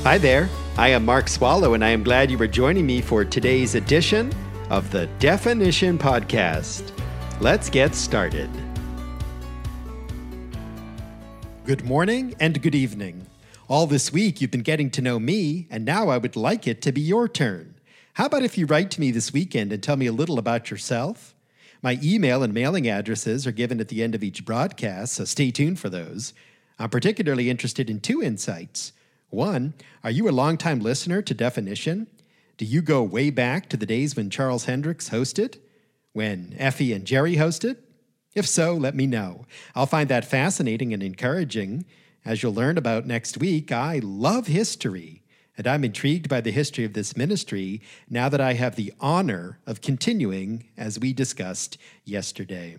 Hi there, I am Mark Swallow, and I am glad you are joining me for today's edition of the Definition Podcast. Let's get started. Good morning and good evening. All this week you've been getting to know me, and now I would like it to be your turn. How about if you write to me this weekend and tell me a little about yourself? My email and mailing addresses are given at the end of each broadcast, so stay tuned for those. I'm particularly interested in two insights. One, are you a longtime listener to Definition? Do you go way back to the days when Charles Hendricks hosted? When Effie and Jerry hosted? If so, let me know. I'll find that fascinating and encouraging. As you'll learn about next week, I love history, and I'm intrigued by the history of this ministry now that I have the honor of continuing as we discussed yesterday.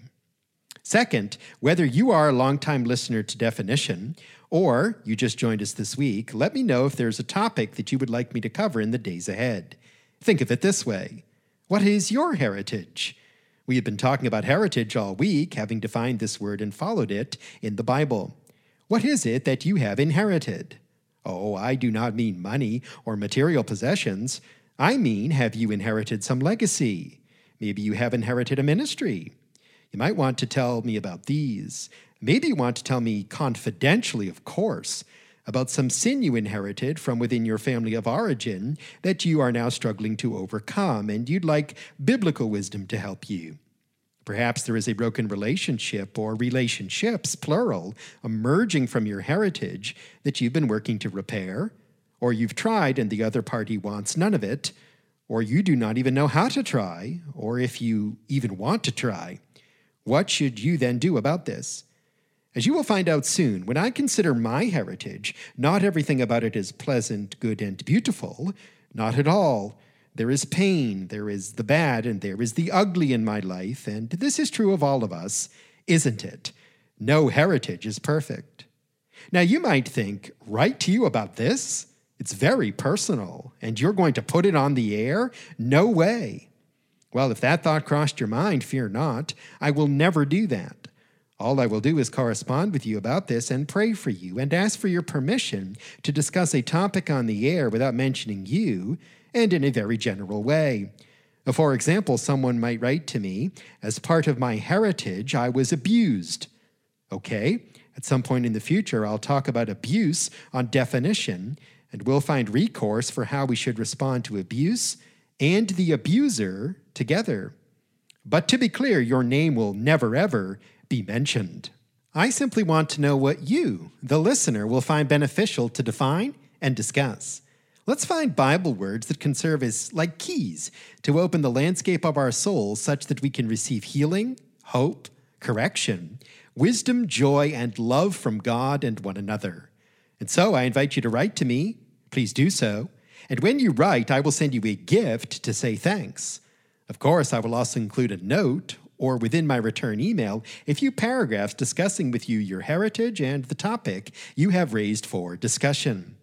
Second, whether you are a longtime listener to Definition or you just joined us this week, let me know if there's a topic that you would like me to cover in the days ahead. Think of it this way. What is your heritage? We have been talking about heritage all week, having defined this word and followed it in the Bible. What is it that you have inherited? Oh, I do not mean money or material possessions. I mean, have you inherited some legacy? Maybe you have inherited a ministry. You might want to tell me about these. Maybe you want to tell me confidentially, of course, about some sin you inherited from within your family of origin that you are now struggling to overcome, and you'd like biblical wisdom to help you. Perhaps there is a broken relationship or relationships, plural, emerging from your heritage that you've been working to repair, or you've tried and the other party wants none of it, or you do not even know how to try, or if you even want to try. What should you then do about this? As you will find out soon, when I consider my heritage, not everything about it is pleasant, good, and beautiful. Not at all. There is pain, there is the bad, and there is the ugly in my life, and this is true of all of us, isn't it? No heritage is perfect. Now you might think, write to you about this? It's very personal, and you're going to put it on the air? No way. Well, if that thought crossed your mind, fear not. I will never do that. All I will do is correspond with you about this and pray for you and ask for your permission to discuss a topic on the air without mentioning you and in a very general way. For example, someone might write to me, as part of my heritage, I was abused. Okay, at some point in the future, I'll talk about abuse on Definition, and we'll find recourse for how we should respond to abuse and the abuser together. But to be clear, your name will never, ever be mentioned. I simply want to know what you, the listener, will find beneficial to define and discuss. Let's find Bible words that can serve as like keys to open the landscape of our souls such that we can receive healing, hope, correction, wisdom, joy, and love from God and one another. And so I invite you to write to me. Please do so. And when you write, I will send you a gift to say thanks. Of course, I will also include a note or within my return email, a few paragraphs discussing with you your heritage and the topic you have raised for discussion.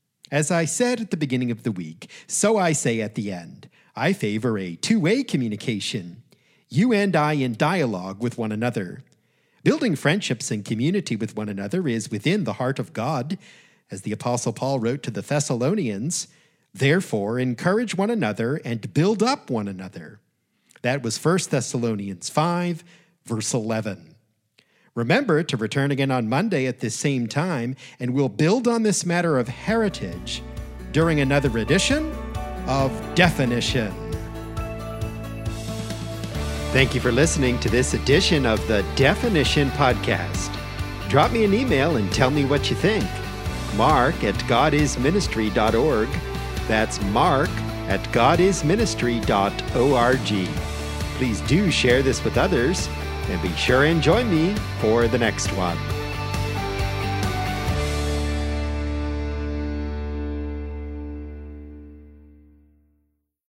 As I said at the beginning of the week, so I say at the end, I favor a two-way communication, you and I in dialogue with one another. Building friendships and community with one another is within the heart of God, as the Apostle Paul wrote to the Thessalonians, therefore encourage one another and build up one another. That was 1 Thessalonians 5, verse 11. Remember to return again on Monday at this same time, and we'll build on this matter of heritage during another edition of Definition. Thank you for listening to this edition of the Definition Podcast. Drop me an email and tell me what you think. Mark@godisministry.org. That's mark@godisministry.org. Please do share this with others, and be sure and join me for the next one.